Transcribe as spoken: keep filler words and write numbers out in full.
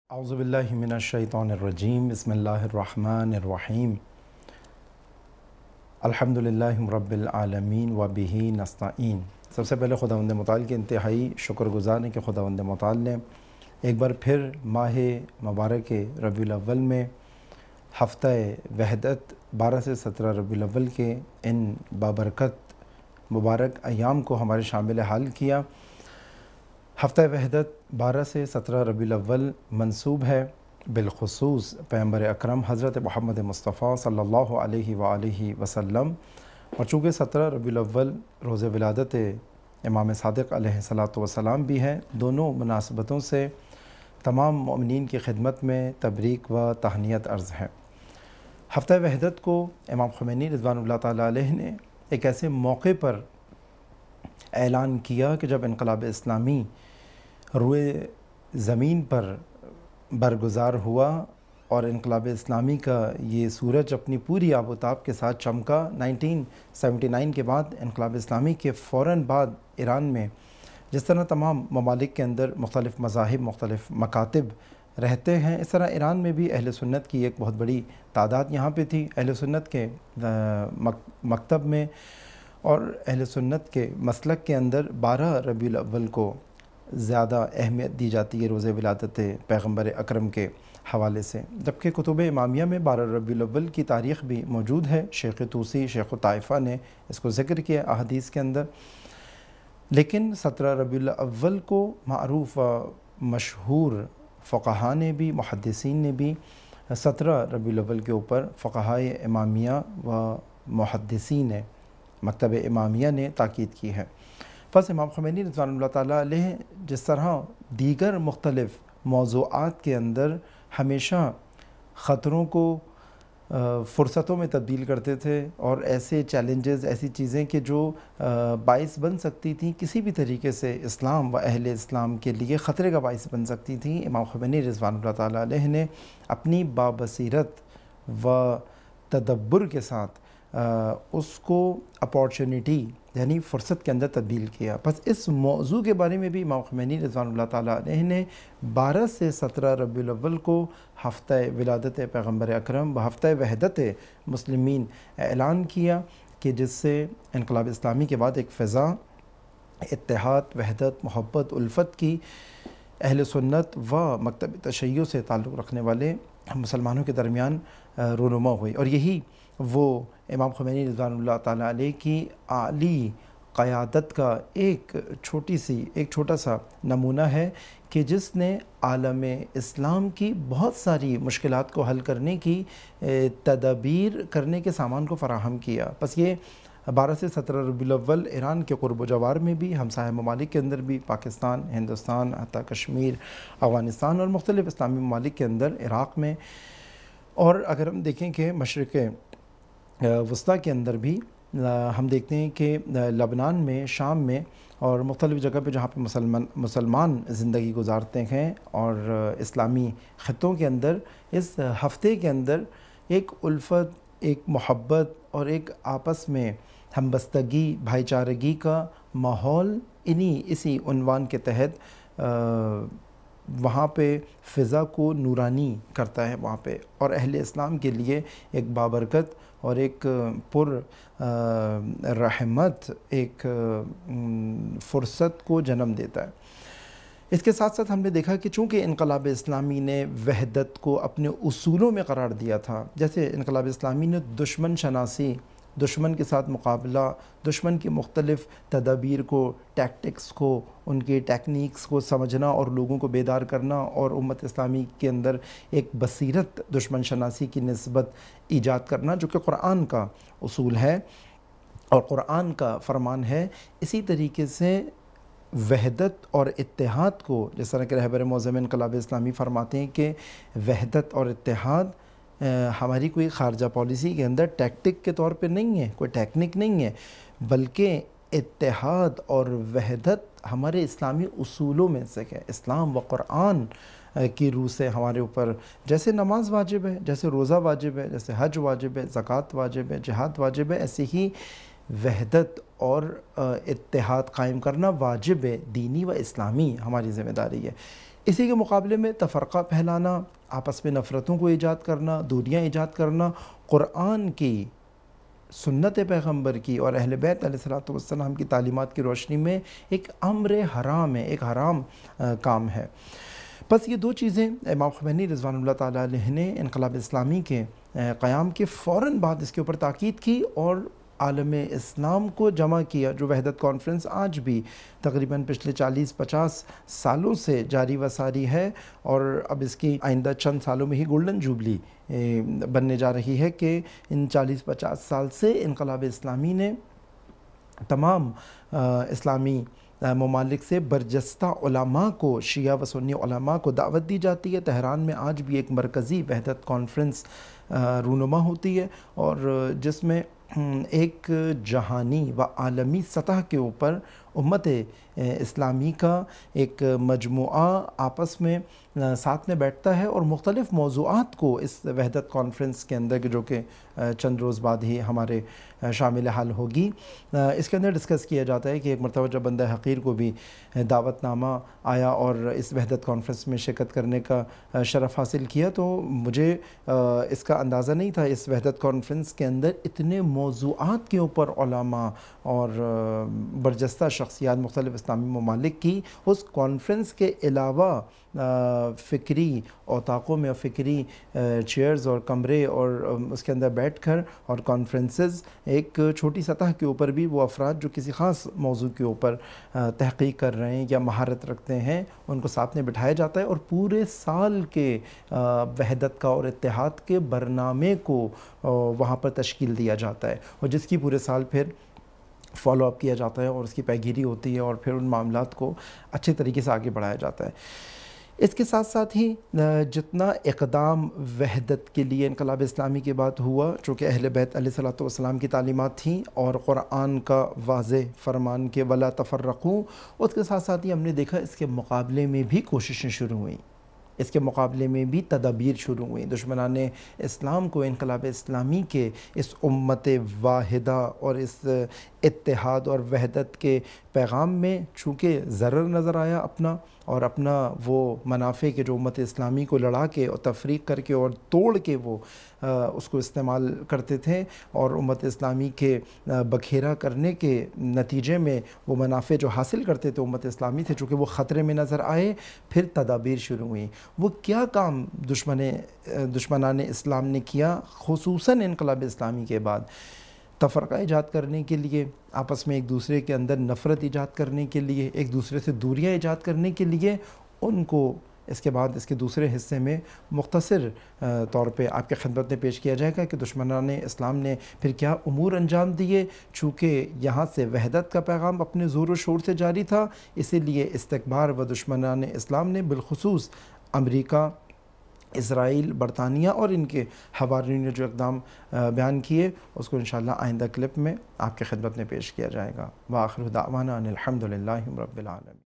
اعوذ باللہ من الشیطان الرجیم بسم اللہ الرحمن الرحیم الحمد للہ رب العالمین و بہ نستعین۔ سب سے پہلے خداوند متعال کے انتہائی شکر گزار ہیں کہ خداوند متعال نے ایک بار پھر ماہ مبارک ربیع الاول میں ہفتہ وحدت بارہ سے سترہ ربیع الاول کے ان بابرکت مبارک ایام کو ہمارے شامل حال کیا۔ ہفتہ وحدت بارہ سے سترہ ربیع الاول منسوب ہے بالخصوص پیغمبر اکرم حضرت محمد مصطفیٰ صلی اللہ علیہ وآلہ وسلم، اور چونکہ سترہ ربیع الاول روز ولادت امام صادق علیہ الصلاۃ والسلام بھی ہے، دونوں مناسبتوں سے تمام مومنین کی خدمت میں تبریک و تہنیت عرض ہے۔ ہفتہ وحدت کو امام خمینی رضوان اللہ تعالیٰ علیہ نے ایک ایسے موقع پر اعلان کیا کہ جب انقلاب اسلامی روئے زمین پر برگزار ہوا اور انقلاب اسلامی کا یہ سورج اپنی پوری آب و تاب کے ساتھ چمکا۔ نائنٹین سیونٹی نائن کے بعد انقلاب اسلامی کے فوراً بعد ایران میں جس طرح تمام ممالک کے اندر مختلف مذاہب، مختلف مکاتب رہتے ہیں، اس طرح ایران میں بھی اہل سنت کی ایک بہت بڑی تعداد یہاں پہ تھی۔ اہل سنت کے مکتب میں اور اہل سنت کے مسلک کے اندر بارہ ربیع الاول کو زیادہ اہمیت دی جاتی ہے روز ولادت پیغمبر اکرم کے حوالے سے، جبکہ کتب امامیہ میں بارہ ربیع الاول کی تاریخ بھی موجود ہے۔ شیخ طوسی، شیخ الطائفہ نے اس کو ذکر کیا احادیث کے اندر، لیکن سترہ ربیع الاول کو معروف و مشہور فقہا نے بھی، محدثین نے بھی سترہ ربیع الاول کے اوپر فقہائے امامیہ و محدثین مکتب امامیہ نے تاکید کی ہے۔ پس امام خمینی رضوان اللہ تعالیٰ علیہ جس طرح دیگر مختلف موضوعات کے اندر ہمیشہ خطروں کو فرصتوں میں تبدیل کرتے تھے، اور ایسے چیلنجز، ایسی چیزیں کہ جو باعث بن سکتی تھیں کسی بھی طریقے سے اسلام و اہل اسلام کے لیے خطرے کا باعث بن سکتی تھیں، امام خمینی رضوان اللہ تعالیٰ علیہ نے اپنی بابصیرت و تدبر کے ساتھ اس کو اپارچونٹی یعنی فرصت کے اندر تبدیل کیا۔ پس اس موضوع کے بارے میں بھی امام خمینی رضوان اللہ تعالیٰ علیہ نے بارہ سے سترہ ربیع الاول کو ہفتہ ولادت پیغمبر اکرم و ہفتہ وحدت مسلمین اعلان کیا، کہ جس سے انقلاب اسلامی کے بعد ایک فضا اتحاد، وحدت، محبت، الفت کی اہل سنت و مکتب تشیع سے تعلق رکھنے والے مسلمانوں کے درمیان رونما ہوئی، اور یہی وہ امام خمینی رضوان اللہ تعالیٰ علیہ کی عالی قیادت کا ایک چھوٹی سی ایک چھوٹا سا نمونہ ہے، کہ جس نے عالم اسلام کی بہت ساری مشکلات کو حل کرنے کی تدابیر کرنے کے سامان کو فراہم کیا۔ پس یہ بارہ سے سترہ ربیع الاول ایران کے قرب و جوار میں بھی، ہمسایہ ممالک کے اندر بھی، پاکستان، ہندوستان، حتیٰ کشمیر، افغانستان اور مختلف اسلامی ممالک کے اندر، عراق میں، اور اگر ہم دیکھیں کہ مشرق وسطیٰ کے اندر بھی ہم دیکھتے ہیں کہ لبنان میں، شام میں اور مختلف جگہ پہ جہاں پہ مسلمان مسلمان زندگی گزارتے ہیں، اور اسلامی خطوں کے اندر اس ہفتے کے اندر ایک الفت، ایک محبت اور ایک آپس میں ہمبستگی، بھائی چارگی کا ماحول انہی اسی عنوان کے تحت وہاں پہ فضا کو نورانی کرتا ہے وہاں پہ، اور اہل اسلام کے لیے ایک بابرکت اور ایک پر رحمت ایک فرصت کو جنم دیتا ہے۔ اس کے ساتھ ساتھ ہم نے دیکھا کہ چونکہ انقلاب اسلامی نے وحدت کو اپنے اصولوں میں قرار دیا تھا، جیسے انقلاب اسلامی نے دشمن شناسی، دشمن کے ساتھ مقابلہ، دشمن کی مختلف تدابیر کو، ٹیکٹکس کو، ان کے ٹیکنیکس کو سمجھنا اور لوگوں کو بیدار کرنا، اور امت اسلامی کے اندر ایک بصیرت دشمن شناسی کی نسبت ایجاد کرنا، جو کہ قرآن کا اصول ہے اور قرآن کا فرمان ہے۔ اسی طریقے سے وحدت اور اتحاد کو، جس طرح کہ رہبر معظم انقلاب اسلامی فرماتے ہیں کہ وحدت اور اتحاد ہماری کوئی خارجہ پالیسی کے اندر ٹیکٹک کے طور پہ نہیں ہے، کوئی ٹیکنک نہیں ہے، بلکہ اتحاد اور وحدت ہمارے اسلامی اصولوں میں سے ہے۔ اسلام و قرآن کی روح سے ہمارے اوپر جیسے نماز واجب ہے، جیسے روزہ واجب ہے، جیسے حج واجب ہے، زکوٰۃ واجب ہے، جہاد واجب ہے، ایسے ہی وحدت اور اتحاد قائم کرنا واجب ہے، دینی و اسلامی ہماری ذمہ داری ہے۔ اسی کے مقابلے میں تفرقہ پھیلانا، آپس میں نفرتوں کو ایجاد کرنا، دوریاں ایجاد کرنا، قرآن کی، سنت پیغمبر کی اور اہل بیت علیہ الصلوۃ والسلام کی تعلیمات کی روشنی میں ایک امر حرام ہے، ایک حرام کام ہے۔ بس یہ دو چیزیں امام خمینی رضوان اللہ تعالیٰ علیہ نے انقلاب اسلامی کے قیام کے فوراً بعد اس کے اوپر تاکید کی اور عالم اسلام کو جمع کیا، جو وحدت کانفرنس آج بھی تقریباً پچھلے چالیس پچاس سالوں سے جاری و ساری ہے، اور اب اس کی آئندہ چند سالوں میں ہی گولڈن جوبلی بننے جا رہی ہے کہ ان چالیس پچاس سال سے انقلاب اسلامی نے تمام اسلامی ممالک سے برجستہ علماء کو، شیعہ و سنی علماء کو دعوت دی جاتی ہے۔ تہران میں آج بھی ایک مرکزی وحدت کانفرنس رونما ہوتی ہے، اور جس میں ایک جہانی و عالمی سطح کے اوپر امت اسلامی کا ایک مجموعہ آپس میں ساتھ میں بیٹھتا ہے اور مختلف موضوعات کو اس وحدت کانفرنس کے اندر، جو کہ چند روز بعد ہی ہمارے شامل حال ہوگی، اس کے اندر ڈسکس کیا جاتا ہے کہ ایک مرتبہ جب بندہ حقیر کو بھی دعوت نامہ آیا اور اس وحدت کانفرنس میں شرکت کرنے کا شرف حاصل کیا، تو مجھے اس کا اندازہ نہیں تھا اس وحدت کانفرنس کے اندر اتنے موضوعات کے اوپر علماء اور برجستہ شخصیات مختلف اسلامی ممالک کی اس کانفرنس کے علاوہ فکری اوطاقوں میں، فکری چیئرز اور کمرے اور اس کے اندر بیٹھ کر اور کانفرنسز ایک چھوٹی سطح کے اوپر بھی وہ افراد جو کسی خاص موضوع کے اوپر تحقیق کر رہے ہیں یا مہارت رکھتے ہیں، ان کو ساتھ میں بٹھایا جاتا ہے اور پورے سال کے وحدت کا اور اتحاد کے برنامے کو وہاں پر تشکیل دیا جاتا ہے، اور جس کی پورے سال پھر فالو اپ کیا جاتا ہے اور اس کی پیگیری ہوتی ہے اور پھر ان معاملات کو اچھے طریقے سے آگے بڑھایا جاتا ہے۔ اس کے ساتھ ساتھ ہی جتنا اقدام وحدت کے لیے انقلاب اسلامی کے بعد ہوا، چونکہ اہل بیت علیہ الصلوۃ والسلام کی تعلیمات تھیں اور قرآن کا واضح فرمان کہ ولا تفرقوا، اس کے ساتھ ساتھ ہی ہم نے دیکھا اس کے مقابلے میں بھی کوششیں شروع ہوئیں، اس کے مقابلے میں بھی تدابیر شروع ہوئیں۔ دشمنان اسلام کو انقلاب اسلامی کے اس امت واحدہ اور اس اتحاد اور وحدت کے پیغام میں چونکہ ضرر نظر آیا اپنا، اور اپنا وہ منافع کے جو امت اسلامی کو لڑا کے اور تفریق کر کے اور توڑ کے وہ اس کو استعمال کرتے تھے، اور امت اسلامی کے بکھیرا کرنے کے نتیجے میں وہ منافع جو حاصل کرتے تھے امت اسلامی تھے، چونکہ وہ خطرے میں نظر آئے، پھر تدابیر شروع ہوئیں۔ وہ کیا کام دشمن دشمنان اسلام نے کیا، خصوصاً انقلاب اسلامی کے بعد؟ تفرقہ ایجاد کرنے کے لیے، آپس میں ایک دوسرے کے اندر نفرت ایجاد کرنے کے لیے، ایک دوسرے سے دوریاں ایجاد کرنے کے لیے، ان کو اس کے بعد اس کے دوسرے حصے میں مختصر طور پہ آپ کے خدمت میں پیش کیا جائے گا کہ دشمنان اسلام نے پھر کیا امور انجام دیے۔ چونکہ یہاں سے وحدت کا پیغام اپنے زور و شور سے جاری تھا، اسی لیے استکبار و دشمنان اسلام نے بالخصوص امریکہ، اسرائیل، برطانیہ اور ان کے حواریوں نے جو اقدام بیان کیے، اس کو انشاءاللہ آئندہ کلپ میں آپ کے خدمت میں پیش کیا جائے گا۔ وآخر دعوانا ان الحمد للہ رب العالمین۔